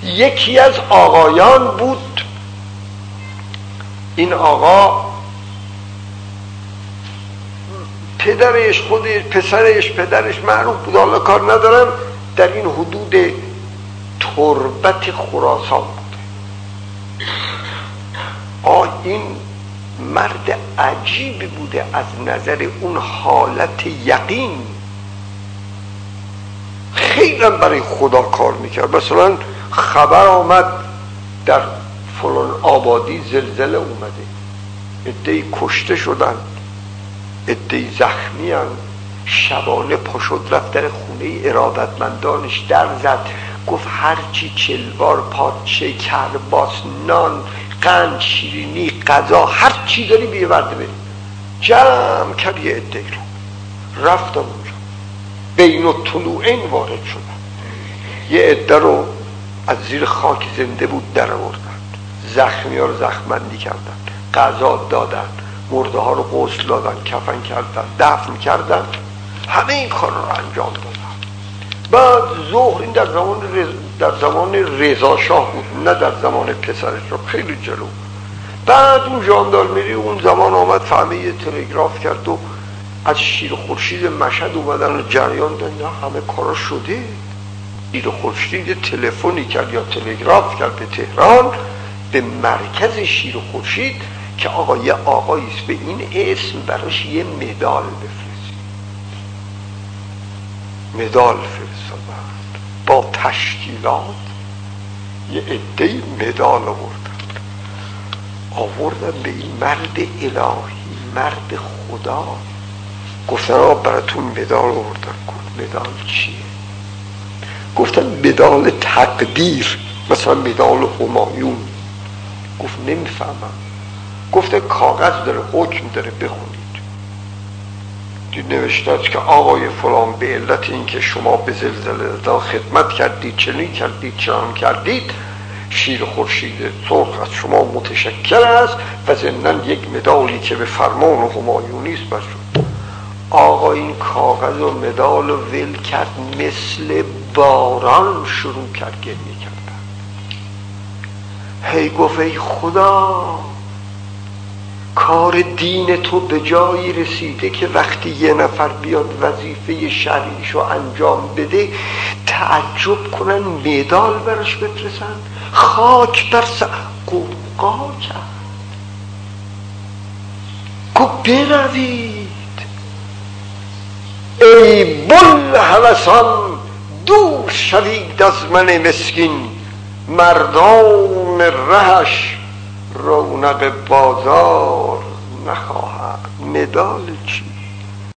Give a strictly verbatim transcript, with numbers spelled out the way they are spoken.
یکی از آقایان بود. این آقا پدرش، خودش، پسرش، پدرش معروف بود، حالا کار ندارم، در این حدود تربت خراسان بوده. آه این مرد عجیبی بوده از نظر اون حالت یقین. خیلی برای خدا کار میکرد. مثلا خبر آمد در فلان آبادی زلزله اومده، عده‌ای کشته شدن، عده‌ای زخمی هن. شبانه پا شد رفت در خونه ارادتمندانش در زد، گفت هرچی چلوار، پارچه، کرباس، نان، قند، شیرینی، غذا، هر چی داری بیاورده بریم. جمع کرد یه عده‌ای رو، رفتم اونجا، بین الطلوعین وارد شدن. یه عده رو از زیر خاک زنده بود در آوردن، زخمی ها رو زخم‌بندی کردن، غذا دادن، مرده ها رو غسل دادن، کفن کردن، دفن کردن، همه این کار رو انجام دادن. بعد ظهر، این در زمان رز... در زمان رضا شاه بود، نه در زمان پسرش، رو خیلی جلو. بعد اون ژاندارمری اون زمان آمد، فهمه یه تلگراف کرد و از شیر خورشید مشهد اومدن و جریان دادن، نه همه کارا شده. شیر خورشید تلفنی کرد یا تلگراف کرد به تهران، به مرکز شیر خورشید، که آقا یه آقاییست به این اسم براش یه مدال بفرستید. مدال فرستادن با تشکیلات، یه عده‌ای مدال آوردن آوردن به این مرد الهی، مرد خدا. گفتن آقا براتون مدال آوردن. گفت مدال چیه؟ گفتن مدال تقدیر، مثلا مدال همایون. گفت نمیفهمم. گفته کاغذ داره، حکم داره، بخونید. دید نوشته است که آقای فلان به علت این که شما به زلزله دا خدمت کردید، چنین کردید، چنان کردید، شیر خورشید سرخ از شما متشکر است و ضمناً یک مدالی که به فرمان همایونی است بر شما. آقا این کاغذ و مدال و ول کرد، مثل باران شروع کرد گریه کردن. هی گفت ای خدا، کار دین تو به جایی رسیده که وقتی یه نفر بیاد وظیفه شرعیشو انجام بده تعجب کنن مدال براش بفرستن. خاک بر سر قوقا کرد، گفت بروید ای بوالهوسان، دور شوید از من مسکین، مردان رهش رونق بازار نخواهد. مدال چی؟